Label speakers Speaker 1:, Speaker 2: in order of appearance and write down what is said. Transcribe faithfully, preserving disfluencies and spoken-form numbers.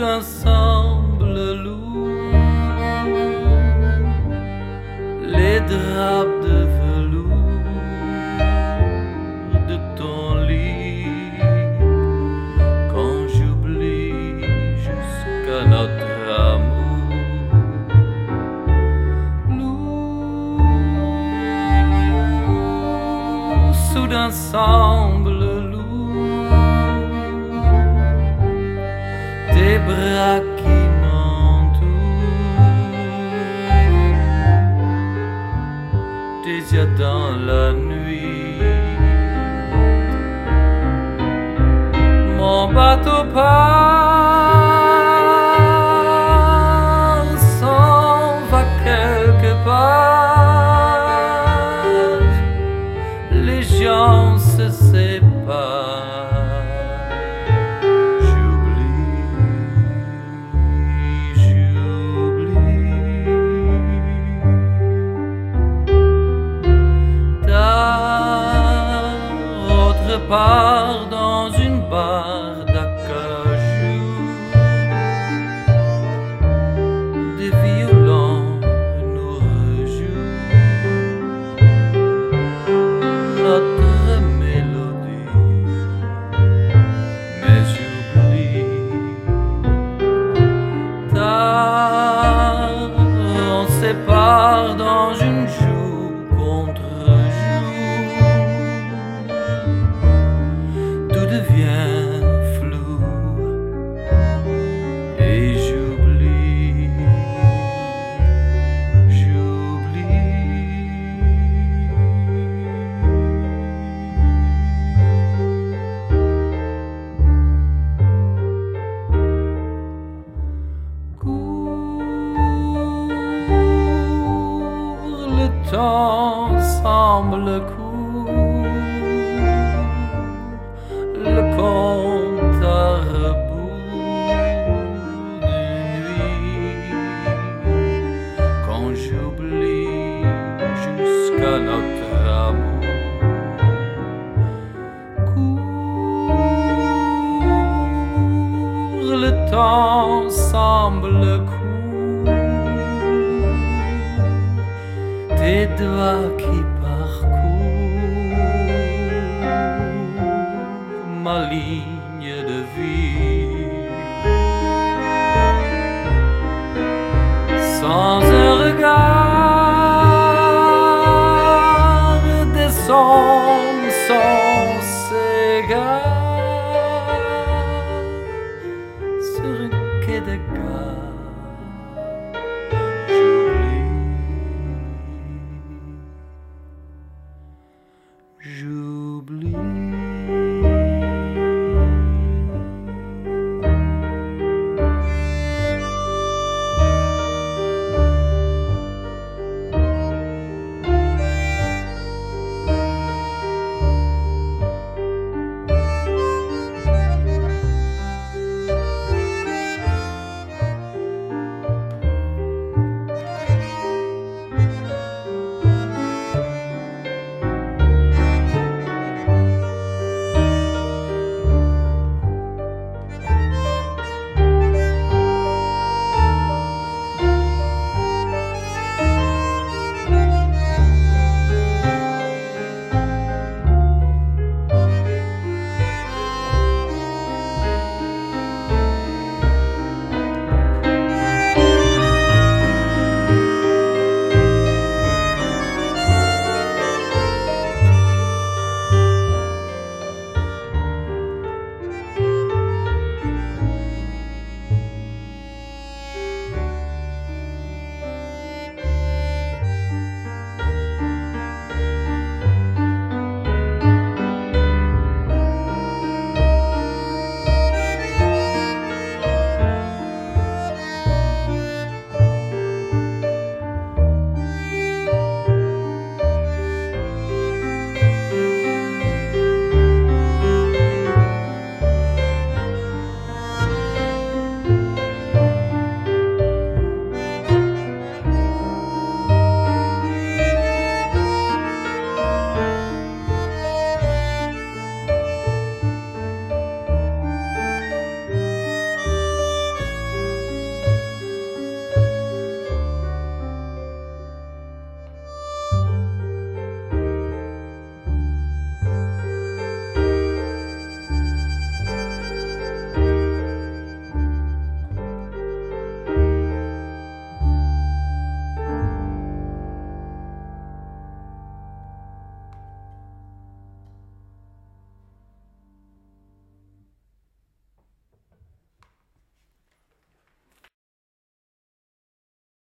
Speaker 1: d'un sable lourd, les draps de velours de ton lit, quand j'oublie jusqu'à notre amour lourd, sous d'un sable lourd, tes bras qui m'entourent, tes yeux dans la nuit. Mon bateau part, s'en va quelque part, les gens se séparent. Part dans une barre d'acajou, des violons nous rejouent notre mélodie, mais j'oublie tard, on sépare dans une joue contre devient flou et j'oublie, j'oublie. Court, le temps semble court, le compte à rebours d'une nuit, quand j'oublie jusqu'à notre amour. Court, le temps semble court, tes doigts qui parcourent ma ligne de vie, sans un regard, des sons sans s'égarent sur un quai de gare.